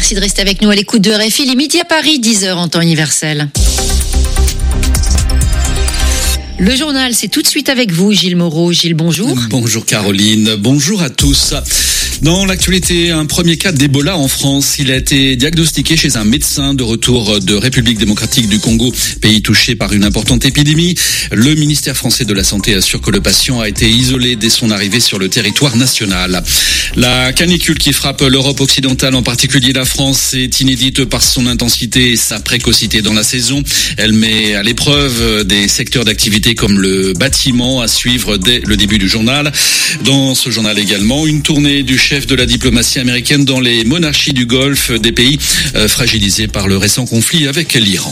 Merci de rester avec nous à l'écoute de RFI. Il est midi à Paris, 10h en temps universel. Le journal, c'est tout de suite avec vous, Gilles Moreau. Gilles, bonjour. Bonjour Caroline, bonjour à tous. Dans l'actualité, un premier cas d'Ebola en France. Il a été diagnostiqué chez un médecin de retour de République démocratique du Congo, pays touché par une importante épidémie. Le ministère français de la Santé assure que le patient a été isolé dès son arrivée sur le territoire national. La canicule qui frappe l'Europe occidentale, en particulier la France, est inédite par son intensité et sa précocité dans la saison. Elle met à l'épreuve des secteurs d'activité comme le bâtiment, à suivre dès le début du journal. Dans ce journal également, une tournée du chef de la diplomatie américaine dans les monarchies du Golfe, des pays fragilisés par le récent conflit avec l'Iran.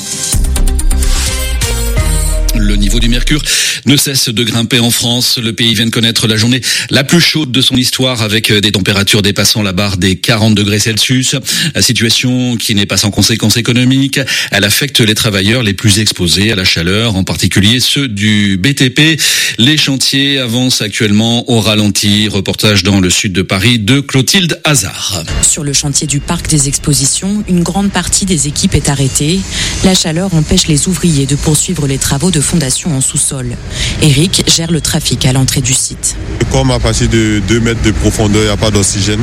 Le niveau du mercure ne cesse de grimper en France. Le pays vient de connaître la journée la plus chaude de son histoire, avec des températures dépassant la barre des 40 degrés Celsius. Situation qui n'est pas sans conséquences économiques. Elle affecte les travailleurs les plus exposés à la chaleur, en particulier ceux du BTP. Les chantiers avancent actuellement au ralenti. Reportage dans le sud de Paris de Clotilde Hazard. Sur le chantier du parc des expositions, une grande partie des équipes est arrêtée. La chaleur empêche les ouvriers de poursuivre les travaux de fondation en sous-sol. Eric gère le trafic à l'entrée du site. Comme à partir de 2 mètres de profondeur, il n'y a pas d'oxygène.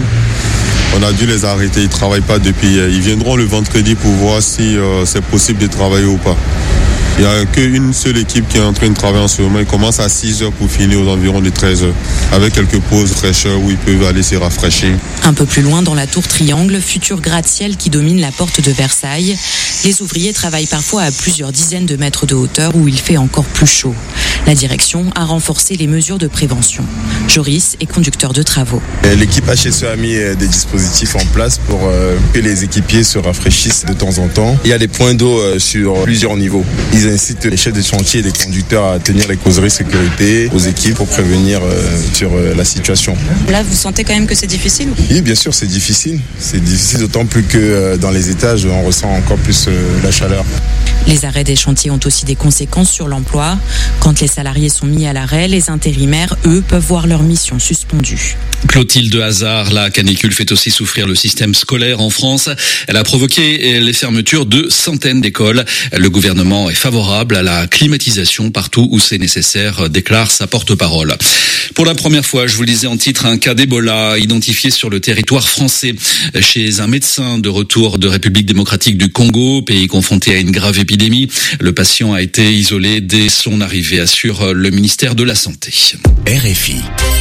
On a dû les arrêter, ils ne travaillent pas depuis hier. Ils viendront le vendredi pour voir si c'est possible de travailler ou pas. Il n'y a qu'une seule équipe qui est en train de travailler en ce moment. Ils commencent à 6h pour finir aux environs de 13h, avec quelques pauses fraîcheur où ils peuvent aller se rafraîchir. Un peu plus loin, dans la tour Triangle, futur gratte-ciel qui domine la porte de Versailles, les ouvriers travaillent parfois à plusieurs dizaines de mètres de hauteur où il fait encore plus chaud. La direction a renforcé les mesures de prévention. Joris est conducteur de travaux. L'équipe HSE a mis des dispositifs en place pour que les équipiers se rafraîchissent de temps en temps. Il y a des points d'eau sur plusieurs niveaux. Ils incitent les chefs de chantier et les conducteurs à tenir les causeries sécurité aux équipes pour prévenir sur la situation. Là, vous sentez quand même que c'est difficile ? Oui, bien sûr, c'est difficile. C'est difficile d'autant plus que dans les étages, on ressent encore plus la chaleur. Les arrêts des chantiers ont aussi des conséquences sur l'emploi. Quand les salariés sont mis à l'arrêt, les intérimaires, eux, peuvent voir leur mission suspendue. Clotilde Hazard, la canicule fait aussi souffrir le système scolaire en France. Elle a provoqué les fermetures de centaines d'écoles. Le gouvernement est favorable à la climatisation partout où c'est nécessaire, déclare sa porte-parole. Pour la première fois, je vous le disais en titre, un cas d'Ebola identifié sur le territoire français chez un médecin de retour de République démocratique du Congo, pays confronté à une grave épidémie. Le patient a été isolé dès son arrivée, assure le ministère de la Santé. RFI.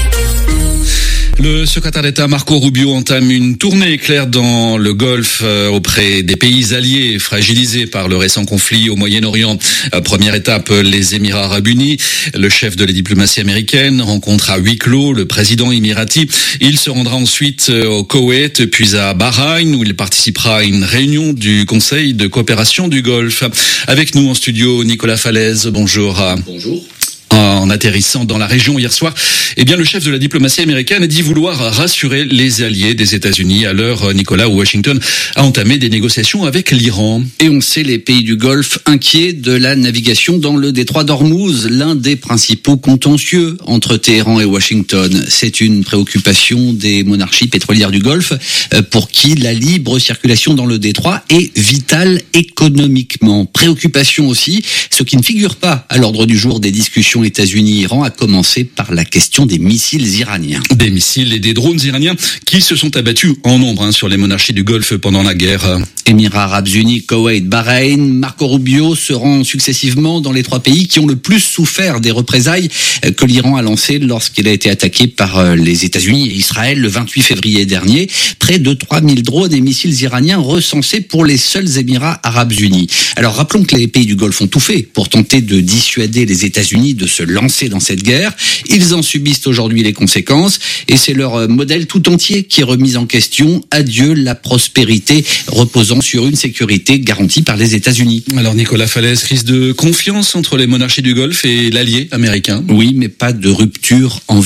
Le secrétaire d'État Marco Rubio entame une tournée éclair dans le Golfe auprès des pays alliés fragilisés par le récent conflit au Moyen-Orient. Première étape, les Émirats arabes unis. Le chef de la diplomatie américaine rencontre à huis clos le président émirati. Il se rendra ensuite au Koweït, puis à Bahreïn, où il participera à une réunion du Conseil de coopération du Golfe. Avec nous en studio, Nicolas Falaise. Bonjour. Bonjour. En atterrissant dans la région hier soir, le chef de la diplomatie américaine a dit vouloir rassurer les alliés des États-Unis à l'heure, Nicolas, où Washington a entamé des négociations avec l'Iran. Et on sait les pays du Golfe inquiets de la navigation dans le détroit d'Ormuz, l'un des principaux contentieux entre Téhéran et Washington. C'est une préoccupation des monarchies pétrolières du Golfe pour qui la libre circulation dans le détroit est vitale économiquement. Préoccupation aussi, ce qui ne figure pas à l'ordre du jour des discussions États-Unis-Iran, a commencé par la question des missiles iraniens. Des missiles et des drones iraniens qui se sont abattus en nombre sur les monarchies du Golfe pendant la guerre. Émirats arabes unis, Koweït, Bahreïn, Marco Rubio se rend successivement dans les 3 pays qui ont le plus souffert des représailles que l'Iran a lancées lorsqu'il a été attaqué par les États-Unis et Israël le 28 février dernier. Près de 3000 drones et missiles iraniens recensés pour les seuls Émirats arabes unis. Alors rappelons que les pays du Golfe ont tout fait pour tenter de dissuader les États-Unis de se lancer dans cette guerre. Ils en subissent aujourd'hui les conséquences et c'est leur modèle tout entier qui est remis en question. Adieu la prospérité reposant sur une sécurité garantie par les États-Unis. Alors Nicolas Falaise, crise de confiance entre les monarchies du Golfe et l'allié américain. Oui, mais pas de rupture en vue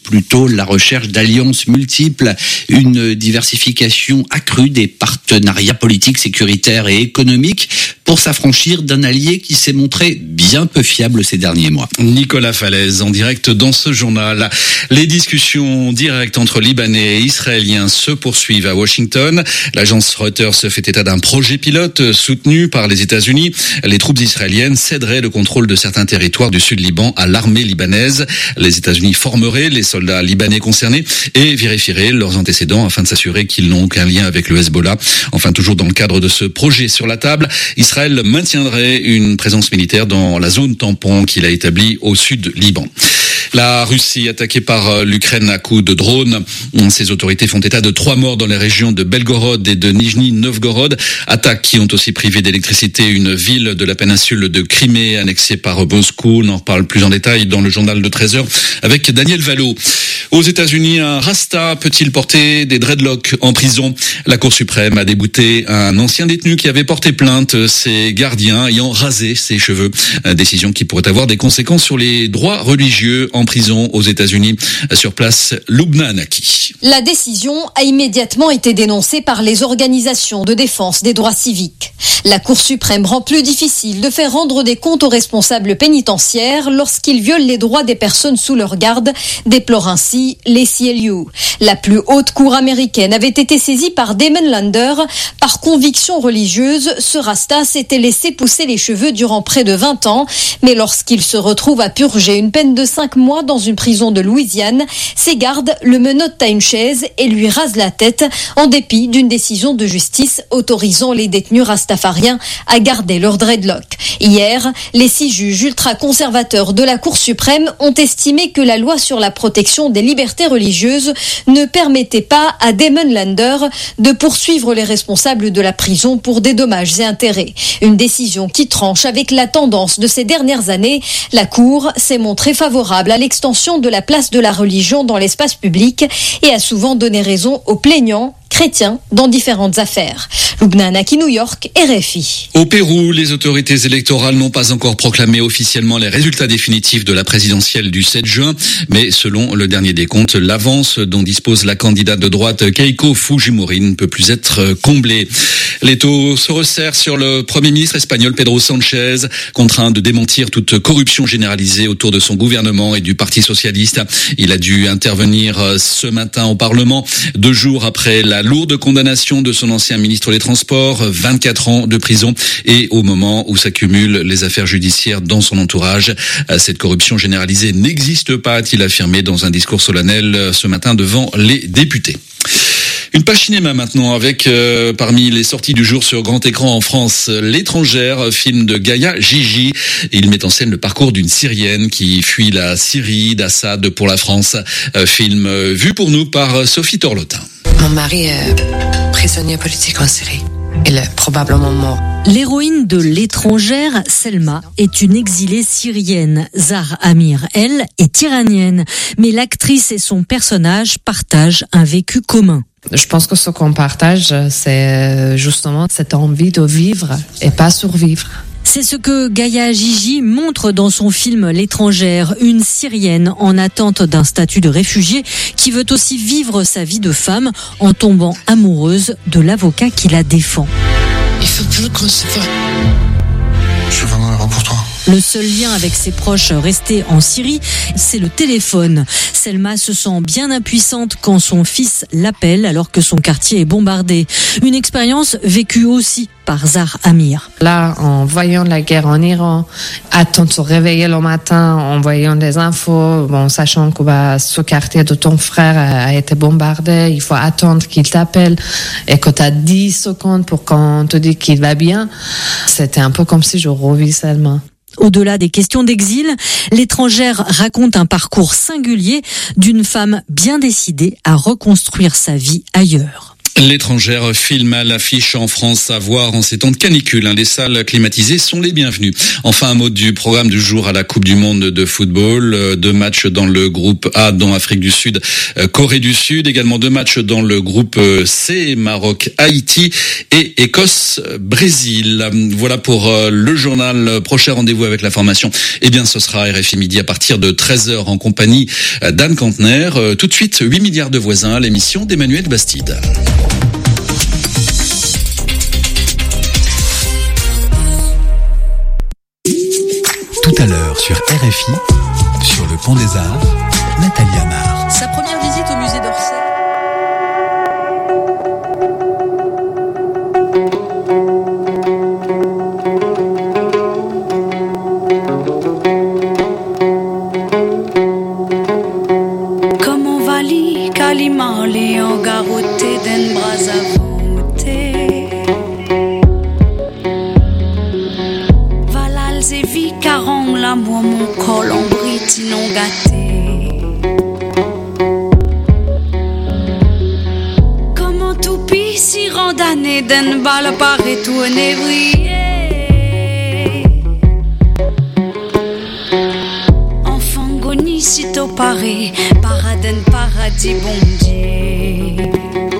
plutôt la recherche d'alliances multiples, une diversification accrue des partenariats politiques, sécuritaires et économiques pour s'affranchir d'un allié qui s'est montré bien peu fiable ces derniers mois. Nicolas Falaise en direct dans ce journal. Les discussions directes entre Libanais et Israéliens se poursuivent à Washington. L'agence Reuters fait état d'un projet pilote soutenu par les États-Unis. Les troupes israéliennes céderaient le contrôle de certains territoires du sud Liban à l'armée libanaise. Les États-Unis formeraient les soldats libanais concernés et vérifieraient leurs antécédents afin de s'assurer qu'ils n'ont aucun lien avec le Hezbollah. Enfin, toujours dans le cadre de ce projet sur la table, Israël maintiendrait une présence militaire dans la zone tampon qu'il a établie au sud Liban. La Russie attaquée par l'Ukraine à coups de drone. Ses autorités font état de 3 morts dans les régions de Belgorod et de Nijni Novgorod. Attaques qui ont aussi privé d'électricité une ville de la péninsule de Crimée annexée par Moscou. On en reparle plus en détail dans le journal de 13h avec Daniel Vallot. Aux États-Unis, un Rasta peut-il porter des dreadlocks en prison? La Cour suprême a débouté un ancien détenu qui avait porté plainte, ses gardiens ayant rasé ses cheveux. Décision qui pourrait avoir des conséquences sur les droits religieux en prison aux États-Unis. Sur place, Lubna Anaki. La décision a immédiatement été dénoncée par les organisations de défense des droits civiques. La Cour suprême rend plus difficile de faire rendre des comptes aux responsables pénitentiaires lorsqu'ils violent les droits des personnes sous leur garde, déplore ainsi l'ACLU. La plus haute cour américaine avait été saisie par Damon Lander. Par conviction religieuse, ce Rasta s'était laissé pousser les cheveux durant près de 20 ans, mais lorsqu'il se retrouve à purger une peine de 5 mois dans une prison de Louisiane, ses gardes le menottent à une chaise et lui rasent la tête en dépit d'une décision de justice autorisant les détenus rastafariens à garder leur dreadlock. Hier, les 6 juges ultra-conservateurs de la Cour suprême ont estimé que la loi sur la protection des libertés religieuses ne permettait pas à Damon Lander de poursuivre les responsables de la prison pour des dommages et intérêts. Une décision qui tranche avec la tendance de ces dernières années. La Cour s'est montrée favorable à l'extension de la place de la religion dans l'espace public et a souvent donné raison aux plaignants chrétiens dans différentes affaires. Lubna Anaki, New York, RFI. Au Pérou, les autorités électorales n'ont pas encore proclamé officiellement les résultats définitifs de la présidentielle du 7 juin, mais selon le dernier décompte, l'avance dont dispose la candidate de droite Keiko Fujimori ne peut plus être comblée. Les taux se resserrent sur le Premier ministre espagnol Pedro Sánchez, contraint de démentir toute corruption généralisée autour de son gouvernement et du Parti socialiste. Il a dû intervenir ce matin au Parlement, 2 jours après la lourde condamnation de son ancien ministre des Transports, 24 ans de prison, et au moment où s'accumulent les affaires judiciaires dans son entourage. Cette corruption généralisée n'existe pas, a-t-il affirmé dans un discours solennel ce matin devant les députés. Une page cinéma maintenant avec parmi les sorties du jour sur grand écran en France, L'étrangère, film de Gaïa Gigi. Il met en scène le parcours d'une Syrienne qui fuit la Syrie d'Assad pour la France. Film vu pour nous par Sophie Torlotin. Mon mari est prisonnier politique en Syrie. Il est probablement mort. L'héroïne de L'étrangère, Selma, est une exilée syrienne. Zahra Amir, elle, est iranienne. Mais l'actrice et son personnage partagent un vécu commun. Je pense que ce qu'on partage, c'est justement cette envie de vivre et pas survivre. C'est ce que Gaïa Gigi montre dans son film L'étrangère, une Syrienne en attente d'un statut de réfugiée qui veut aussi vivre sa vie de femme en tombant amoureuse de l'avocat qui la défend. Il faut plus qu'on se voit. Je suis vraiment heureux pour toi. Le seul lien avec ses proches restés en Syrie, c'est le téléphone. Selma se sent bien impuissante quand son fils l'appelle alors que son quartier est bombardé. Une expérience vécue aussi par Zahra Amir. Là, en voyant la guerre en Iran, attendre de se réveiller le matin, en voyant des infos, sachant que ce quartier de ton frère a été bombardé, il faut attendre qu'il t'appelle et que tu as 10 secondes pour qu'on te dise qu'il va bien, c'était un peu comme si je revis Selma. Au-delà des questions d'exil, L'étrangère raconte un parcours singulier d'une femme bien décidée à reconstruire sa vie ailleurs. L'étrangère filme à l'affiche en France à voir en ces temps de canicule. Les salles climatisées sont les bienvenues. Enfin, un mot du programme du jour à la Coupe du Monde de football. 2 matchs dans le groupe A, dont Afrique du Sud, Corée du Sud. Également 2 matchs dans le groupe C, Maroc, Haïti et Écosse, Brésil. Voilà pour le journal. Prochain rendez-vous avec l'information. Eh bien, ce sera RFI Midi à partir de 13h en compagnie d'Anne Kantner. Tout de suite, 8 milliards de voisins, l'émission d'Emmanuel Bastide. Tout à l'heure sur RFI, sur le Pont des Arts, Nathalie Amar. Sa première visite au musée d'Orsay. Comment vali Kalimali en garoté den bras à voûter. Valal Zévi caron l'amour mon col en briti non gâté. Comment tout pis si randané den balle paraît tout névrillé. Enfant goni sitôt paré, paraden paradis bon Dieu.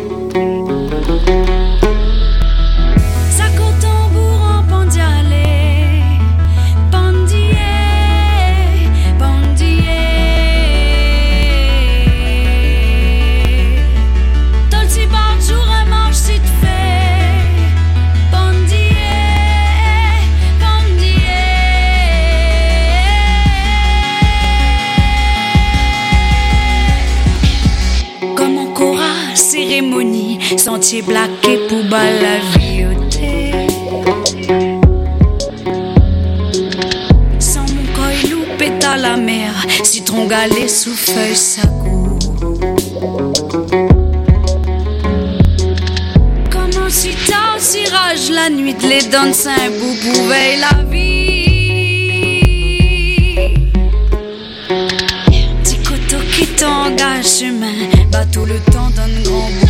Sentier blaqué pour bal la vioté. Sans mon coil loupé à la mer, citron galé sous feuille sagou. Comment si tard, si rage la nuit de les dents un boubou veille la vie. Petit coteau qui t'engage chemin, bateau le temps d'un grand boucan.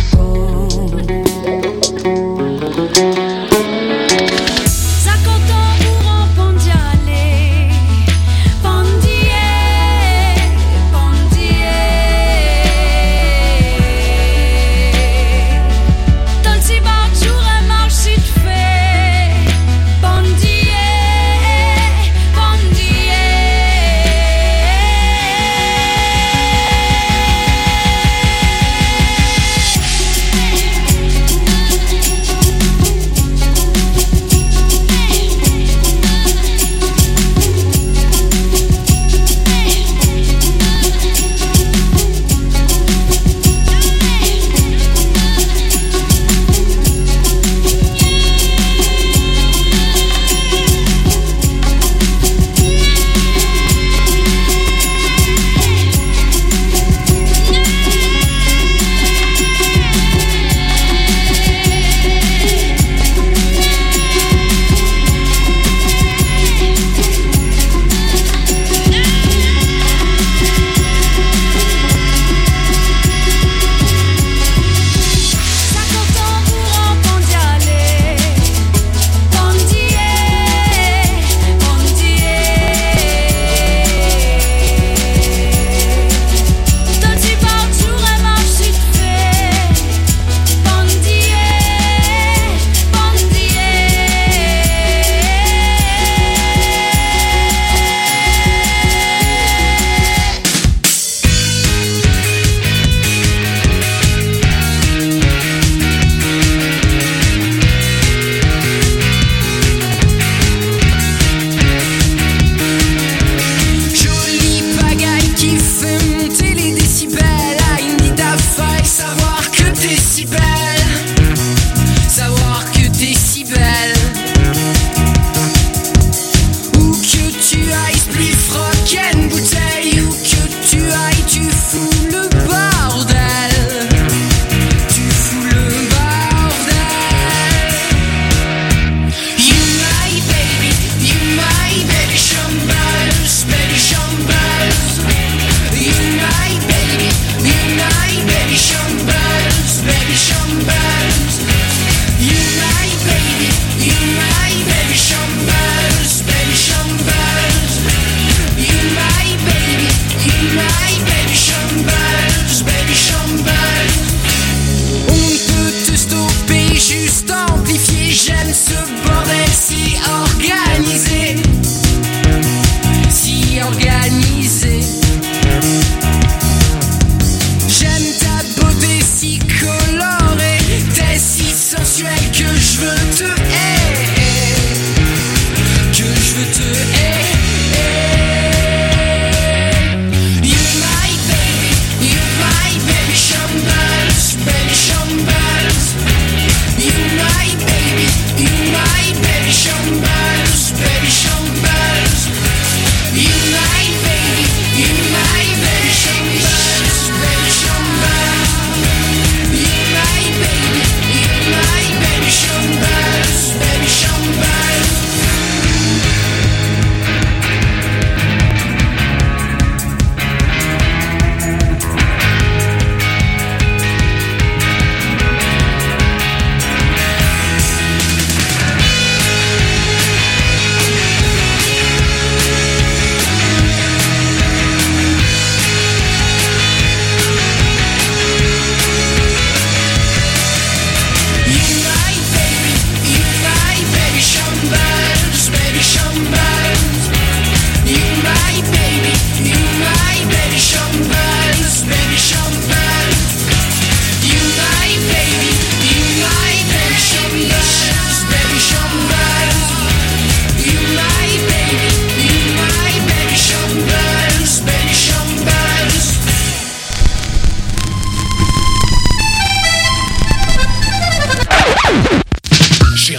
Baby, Sean Burns.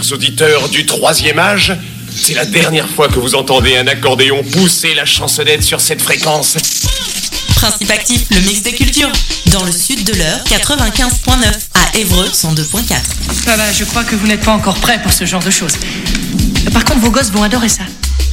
chers auditeurs du troisième âge, c'est la dernière fois que vous entendez un accordéon pousser la chansonnette sur cette fréquence. Principe actif, le mix des cultures. Dans le sud de l'Eure, 95.9. À Évreux, 102.4. Voilà, je crois que vous n'êtes pas encore prêts pour ce genre de choses. Par contre, vos gosses vont adorer ça.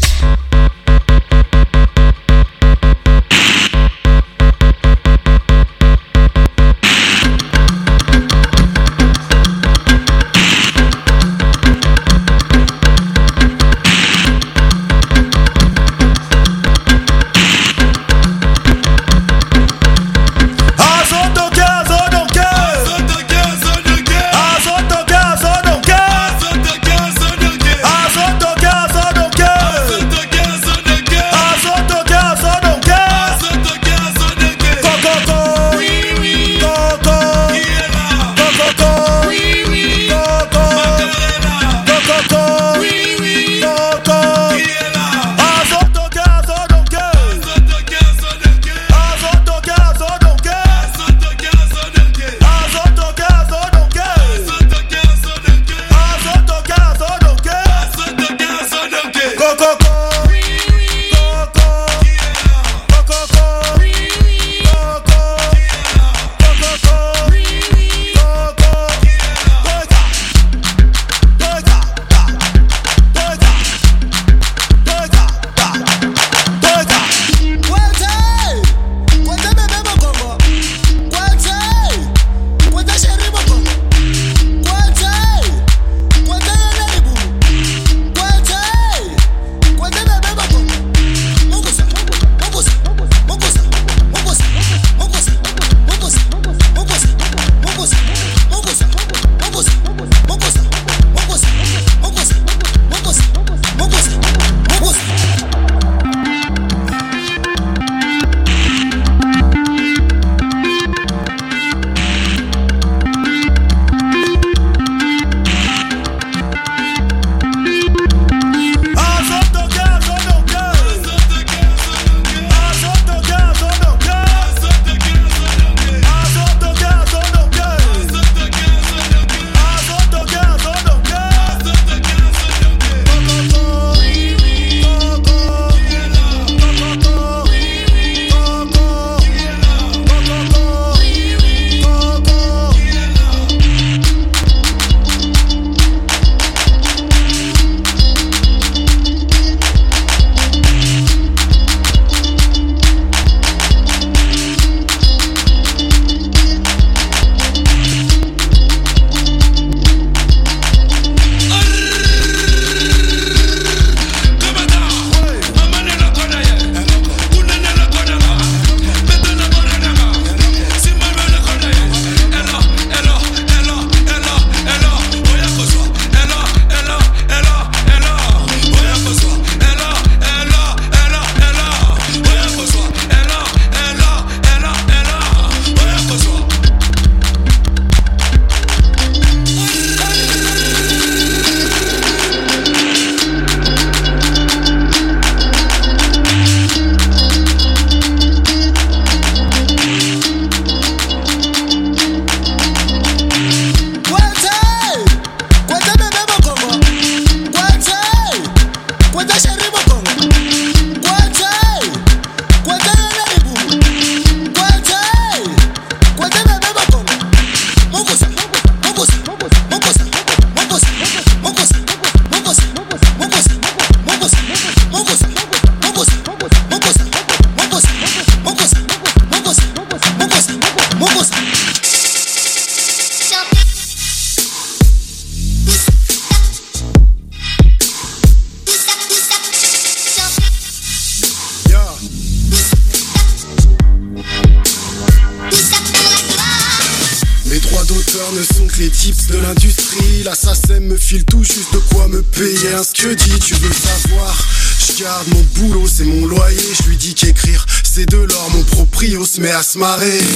ne sont que les tips de l'industrie. L'assassin me file tout juste de quoi me payer un scuddy. Tu veux savoir, je garde mon boulot, c'est mon loyer. Je lui dis qu'écrire c'est de l'or, mon proprio se met à se marrer.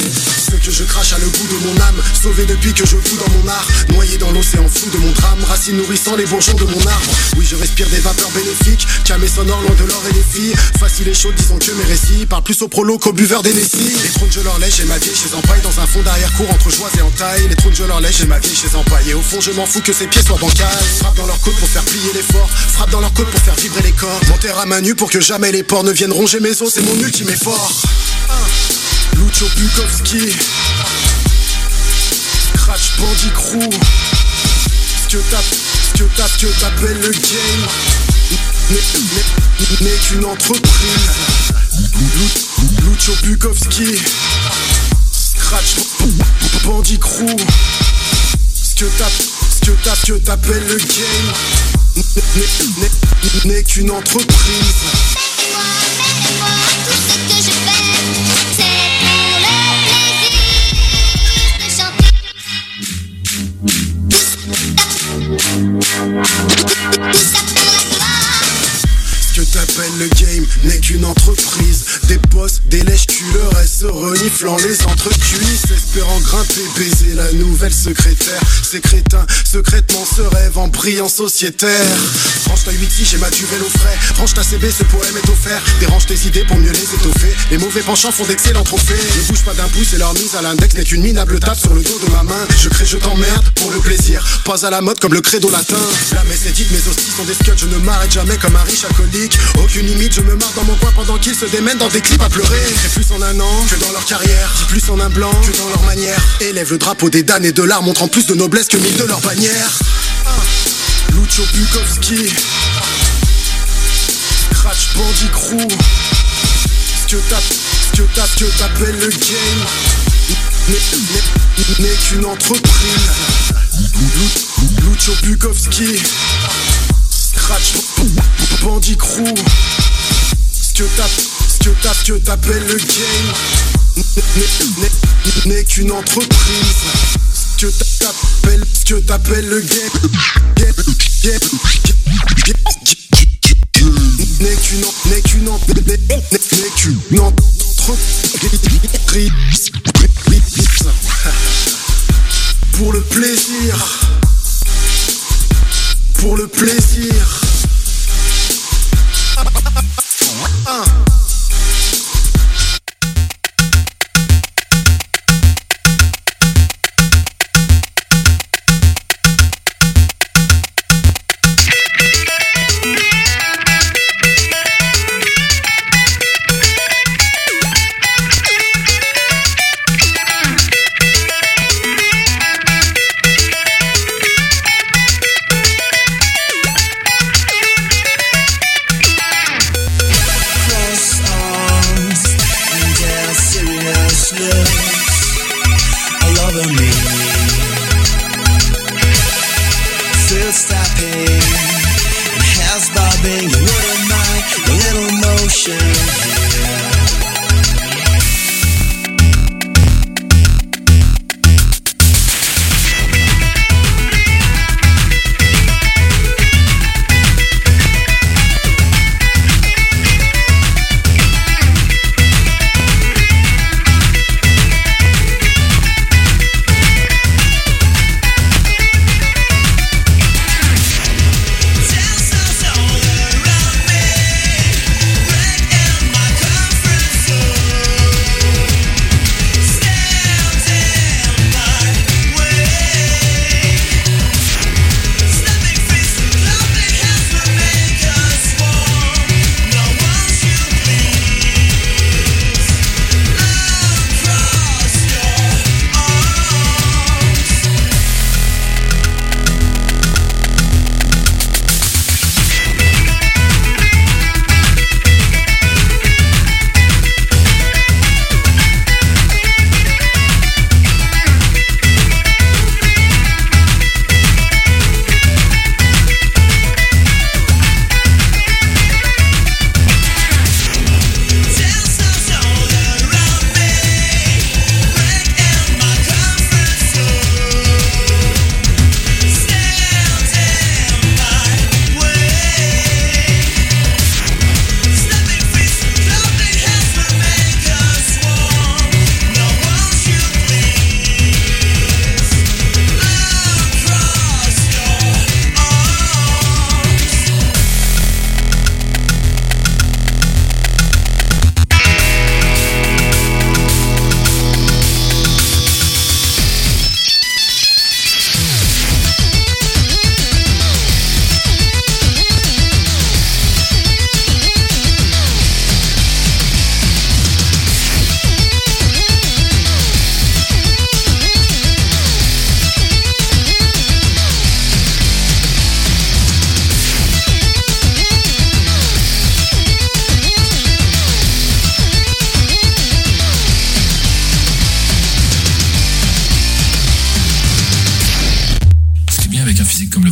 Ce que je crache a le goût de mon âme, sauvé depuis que je fous dans mon art, noyé dans l'océan flou de mon drame, racines nourrissant les bourgeons de mon arbre. Oui, je respire des vapeurs bénéfiques, camé sonore loin de l'or et les filles. Facile et chaud, disons que mes récits parlent plus au prolo qu'au buveur d'Hennessy. Les trônes je leur lèche, j'ai ma vieille chaise en paille, dans un fond d'arrière-cour entre joie et entaille. Les trônes je leur lèche, j'ai ma vieille chaise en paille, et au fond je m'en fous que ses pieds soient bancals. Frappe dans leur côte pour faire plier l'effort, frappe dans leur côte pour faire vibrer les corps. M'enterre à main nue pour que jamais les porcs ne viennent ronger mes os, c'est mon ultime effort. Lucho Bukowski, Scratch Bandit Crew. Ce que t'appelles le game n'est qu'une entreprise. Lucho Bukowski, Scratch Bandit Crew. Ce que t'appelles le game n'est qu'une entreprise. Tout ce que je fais, c'est pour le plaisir de chanter. Tout ça pour la gloire. Ce que t'appelles le game n'est qu'une entreprise. Des boss, des lèches-culs, le reste se reniflant les entrecuisses, espérant grimper, baiser la nouvelle secrétaire. Ces crétins, secrètement se rêvent en brillant sociétaire. Range ta 8 j'ai ma duvel au frais. Range ta CB, ce poème est offert. Dérange tes idées pour mieux les étoffer. Les mauvais penchants font d'excellents trophées. Ne bouge pas d'un pouce et leur mise à l'index n'est qu'une minable tape sur le dos de ma main. Je crée, je t'emmerde pour le plaisir. Pas à la mode comme le credo latin. La messe est dite, mes hosties sont des scuds. Je ne m'arrête jamais comme un riche alcoolique. Aucune limite, je me marre dans mon coin pendant qu'ils se démènent dans des clips à pleurer. C'est plus en un an que dans leur carrière. Dis plus en un blanc que dans leur manière. Élève le drapeau des damnés de l'art, montrant plus de noblesse que mille de leur bannière. Lucho Bukowski, Scratch Bandit Crew. Ce que t'appelles le game n'est qu'une entreprise. Lucho Bukowski, Scratch Bandit Crew. Ce que t'appelles le game n'est qu'une entreprise. Ce que t'appelles le game n'est qu'une entreprise. Pour le plaisir. Pour le plaisir.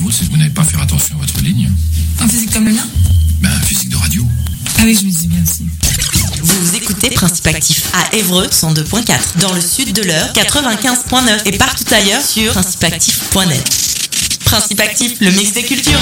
faute, c'est que vous n'avez pas fait attention à votre ligne. Un physique comme le mien? Un physique de radio. Ah oui, je me dis bien aussi. Vous écoutez Principe Actif à Évreux 102.4, dans le sud de l'Eure 95.9 et partout ailleurs sur principeactif.net. Principe Actif, le mix des cultures.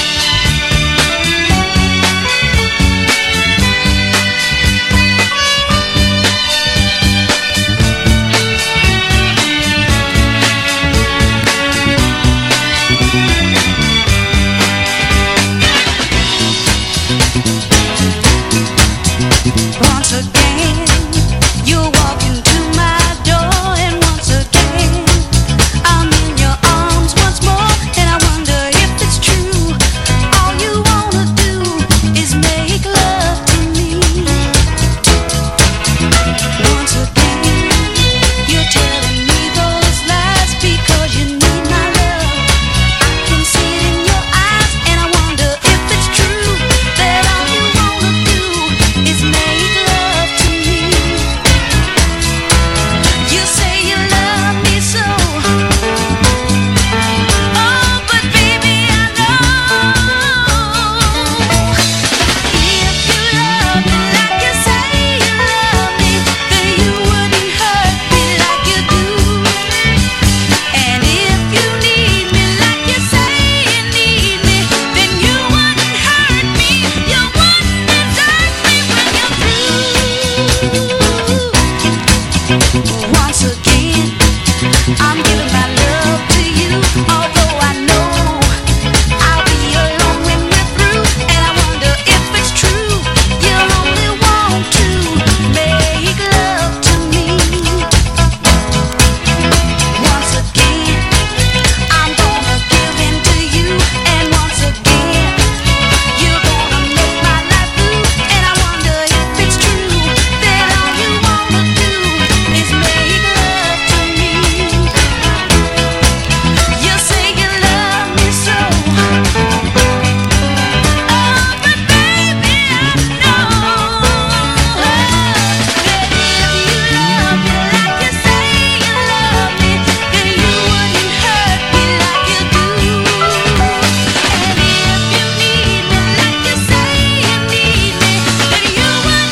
Once again, you walk into my door, and once again, I'm in your arms once more, and I wonder if it's true. All you wanna do is make love to me. Once again, you're telling me those lies because you need my love. I can see it in your eyes, and I wonder if it's true that all you wanna do is make love to me. You say you love me so, oh, but baby I know. If you love me like you say you love me, then you wouldn't hurt me like you do. And if you need me like you say you need me, then you wouldn't hurt me. You wouldn't desert me when you're through. Once again, I'm giving my love to you, although